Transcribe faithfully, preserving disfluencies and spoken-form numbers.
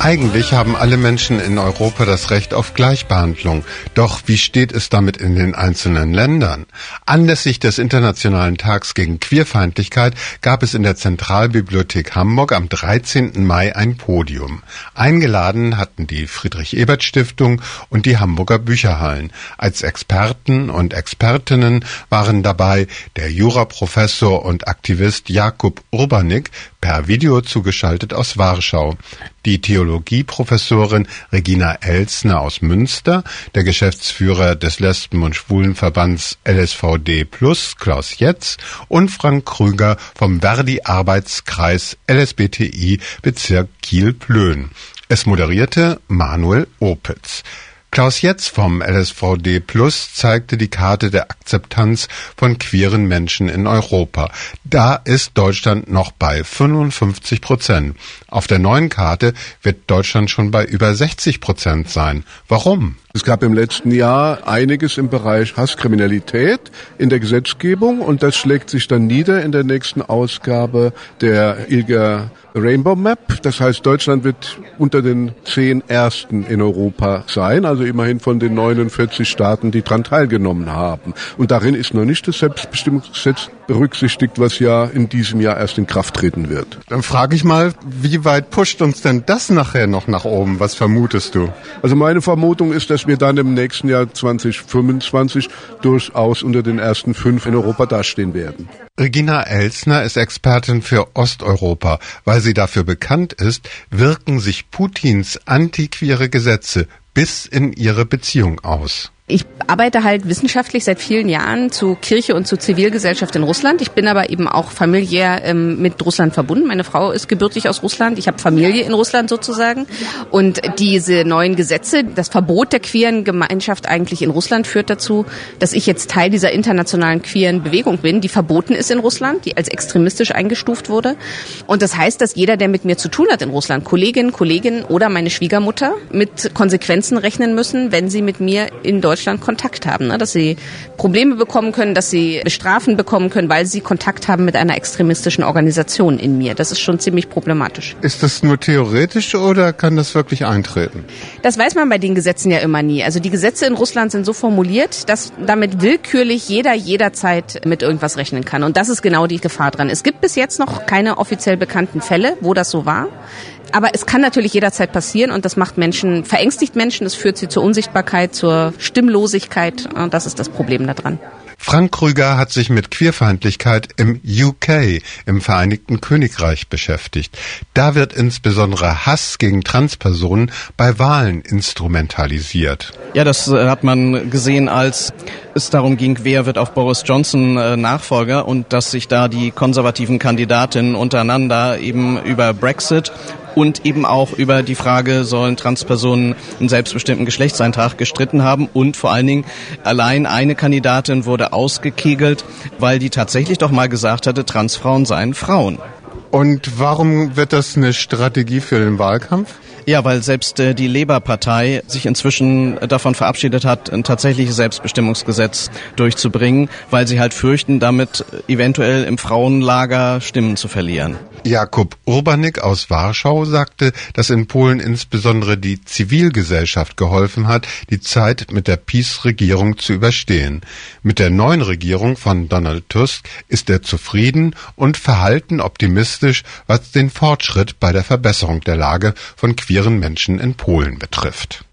Eigentlich haben alle Menschen in Europa das Recht auf Gleichbehandlung. Doch wie steht es damit in den einzelnen Ländern? Anlässlich des Internationalen Tags gegen Queerfeindlichkeit gab es in der Zentralbibliothek Hamburg am dreizehnten Mai ein Podium. Eingeladen hatten die Friedrich-Ebert-Stiftung und die Hamburger Bücherhallen. Als Experten und Expertinnen waren dabei der Juraprofessor und Aktivist Jakub Urbanik, per Video zugeschaltet aus Warschau, die Theologieprofessorin Regina Elsner aus Münster, der Geschäftsführer des Lesben- und Schwulenverbands L S V D plus, Klaus Jetz, und Frank Krüger vom Verdi-Arbeitskreis L S B T I Bezirk Kiel-Plön. Es moderierte Manuel Opitz. Klaus Jetz vom L S V D plus zeigte die Karte der Akzeptanz von queeren Menschen in Europa. Da ist Deutschland noch bei fünfundfünfzig Prozent. Auf der neuen Karte wird Deutschland schon bei über sechzig Prozent sein. Warum? Es gab im letzten Jahr einiges im Bereich Hasskriminalität in der Gesetzgebung und das schlägt sich dann nieder in der nächsten Ausgabe der I L G A Rainbow Map. Das heißt, Deutschland wird unter den zehn Ersten in Europa sein, also immerhin von den neunundvierzig Staaten, die daran teilgenommen haben. Und darin ist noch nicht das Selbstbestimmungsgesetz berücksichtigt, was ja in diesem Jahr erst in Kraft treten wird. Dann frage ich mal, wie weit pusht uns denn das nachher noch nach oben? Was vermutest du? Also meine Vermutung ist, dass wir dann im nächsten Jahr zwanzig fünfundzwanzig durchaus unter den ersten fünf in Europa dastehen werden. Regina Elsner ist Expertin für Osteuropa. Weil sie dafür bekannt ist, wirken sich Putins antiqueere Gesetze bis in ihre Beziehung aus. Ich arbeite halt wissenschaftlich seit vielen Jahren zu Kirche und zu Zivilgesellschaft in Russland. Ich bin aber eben auch familiär ähm, mit Russland verbunden. Meine Frau ist gebürtig aus Russland. Ich habe Familie in Russland sozusagen. Und diese neuen Gesetze, das Verbot der queeren Gemeinschaft eigentlich in Russland führt dazu, dass ich jetzt Teil dieser internationalen queeren Bewegung bin, die verboten ist in Russland, die als extremistisch eingestuft wurde. Und das heißt, dass jeder, der mit mir zu tun hat in Russland, Kollegin, Kollegin oder meine Schwiegermutter, mit Konsequenzen rechnen müssen, wenn sie mit mir in Deutschland Deutschland Kontakt haben, ne? Dass sie Probleme bekommen können, dass sie Strafen bekommen können, weil sie Kontakt haben mit einer extremistischen Organisation in mir. Das ist schon ziemlich problematisch. Ist das nur theoretisch oder kann das wirklich eintreten? Das weiß man bei den Gesetzen ja immer nie. Also die Gesetze in Russland sind so formuliert, dass damit willkürlich jeder jederzeit mit irgendwas rechnen kann. Und das ist genau die Gefahr dran. Es gibt bis jetzt noch keine offiziell bekannten Fälle, wo das so war. Aber es kann natürlich jederzeit passieren und das macht Menschen, verängstigt Menschen, das führt sie zur Unsichtbarkeit, zur Stimmlosigkeit und das ist das Problem daran. Frank Krüger hat sich mit Queerfeindlichkeit im U K, im Vereinigten Königreich, beschäftigt. Da wird insbesondere Hass gegen Transpersonen bei Wahlen instrumentalisiert. Ja, das äh, hat man gesehen, als es darum ging, wer wird auf Boris Johnson äh, Nachfolger und dass sich da die konservativen Kandidatinnen untereinander eben über Brexit und eben auch über die Frage, sollen Transpersonen einen selbstbestimmten Geschlechtseintrag gestritten haben und vor allen Dingen allein eine Kandidatin wurde ausgekegelt, weil die tatsächlich doch mal gesagt hatte, Transfrauen seien Frauen. Und warum wird das eine Strategie für den Wahlkampf? Ja, weil selbst äh, die Labour-Partei sich inzwischen davon verabschiedet hat, ein tatsächliches Selbstbestimmungsgesetz durchzubringen, weil sie halt fürchten, damit eventuell im Frauenlager Stimmen zu verlieren. Jakub Urbanik aus Warschau sagte, dass in Polen insbesondere die Zivilgesellschaft geholfen hat, die Zeit mit der PiS-Regierung zu überstehen. Mit der neuen Regierung von Donald Tusk ist er zufrieden und verhalten optimistisch, was den Fortschritt bei der Verbesserung der Lage von queeren Menschen in Polen betrifft.